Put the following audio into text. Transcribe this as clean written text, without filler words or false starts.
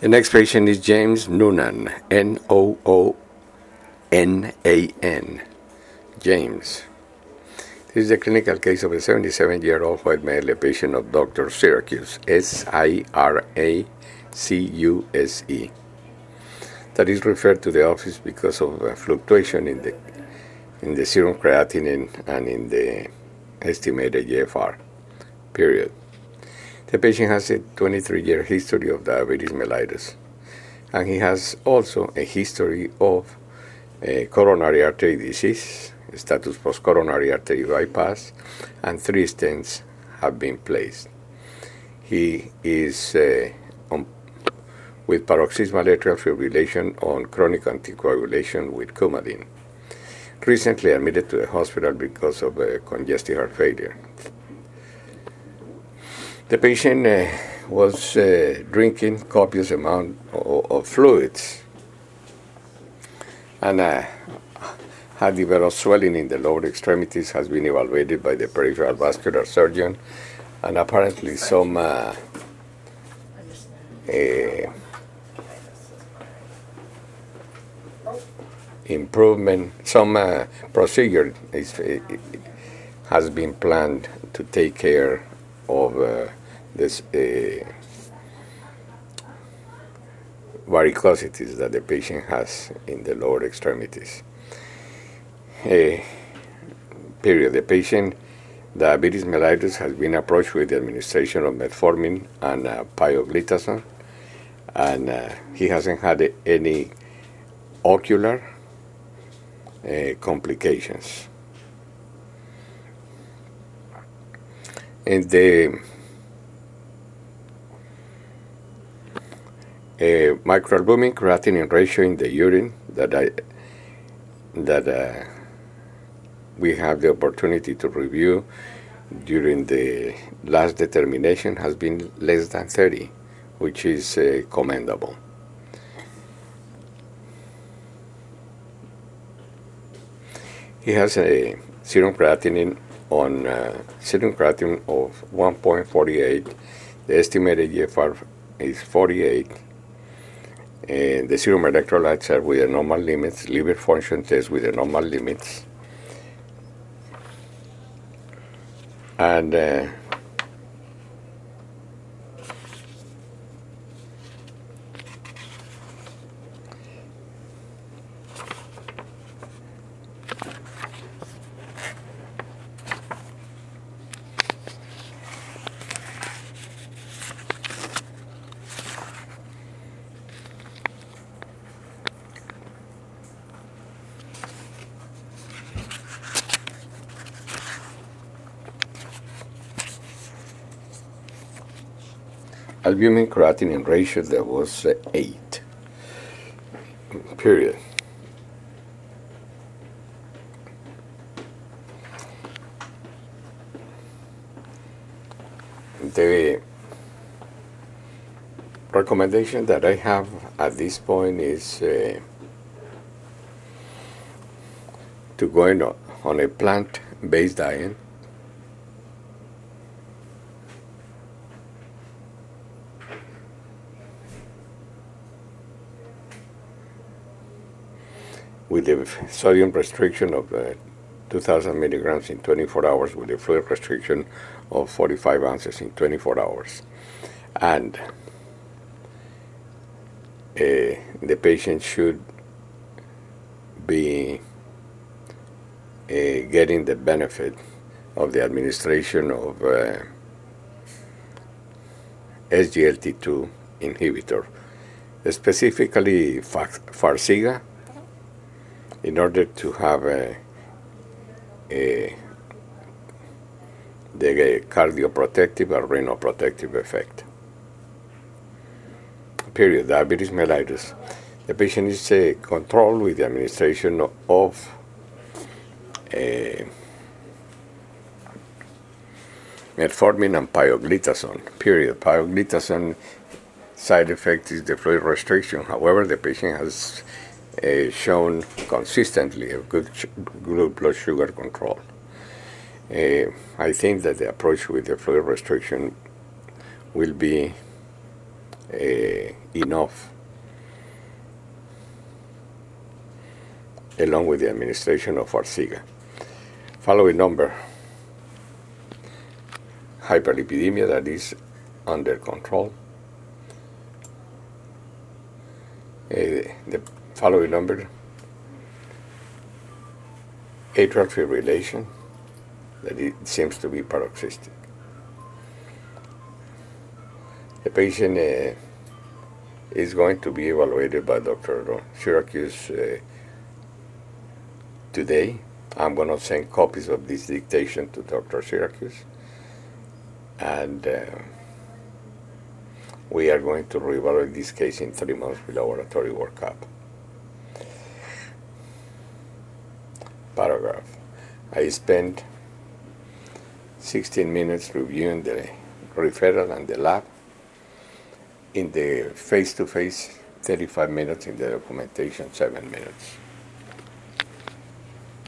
The next patient is James Noonan, Noonan. James. This is a clinical case of a 77-year-old white male, a patient of Dr. Syracuse, Siracuse, that is referred to the office because of fluctuation in the serum creatinine and in the estimated GFR, period. The patient has a 23-year history of diabetes mellitus, and he has also a history of coronary artery disease, status post-coronary artery bypass, and 3 stents have been placed. He is with paroxysmal atrial fibrillation on chronic anticoagulation with Coumadin. Recently admitted to the hospital because of congestive heart failure. The patient was drinking copious amount of fluids and had developed swelling in the lower extremities, has been evaluated by the peripheral vascular surgeon, and apparently some improvement, some procedure has been planned to take care of this varicosities that the patient has in the lower extremities. Period. The patient, diabetes mellitus, has been approached with the administration of metformin and pioglitazone, and he hasn't had any ocular complications. And the microalbumin creatinine ratio in the urine that we have the opportunity to review during the last determination has been less than 30, which is commendable. He has a serum creatinine of 1.48. The estimated GFR is 48. And the serum electrolytes are with the normal limits. Liver function test with the normal limits. And albumin creatinine ratio that was 8, period. The recommendation that I have at this point is to go on a plant-based diet, with the sodium restriction of 2,000 milligrams in 24 hours, with the fluid restriction of 45 ounces in 24 hours. And the patient should be getting the benefit of the administration of SGLT2 inhibitor, specifically Farxiga, in order to have the cardioprotective or renoprotective effect. Period. Diabetes mellitus. The patient is controlled with the administration of metformin and pioglitazone. Period. Pioglitazone side effect is the fluid restriction. However, the patient has shown consistently a good blood sugar control. I think that the approach with the fluid restriction will be enough, along with the administration of Farxiga. Following number, hyperlipidemia that is under control. The following number, atrial fibrillation, that it seems to be paroxystic. The patient is going to be evaluated by Dr. Syracuse today. I'm going to send copies of this dictation to Dr. Syracuse, and we are going to reevaluate this case in 3 months with laboratory workup. Paragraph. I spent 16 minutes reviewing the referral and the lab. In the face-to-face, 35 minutes. In the documentation, 7 minutes.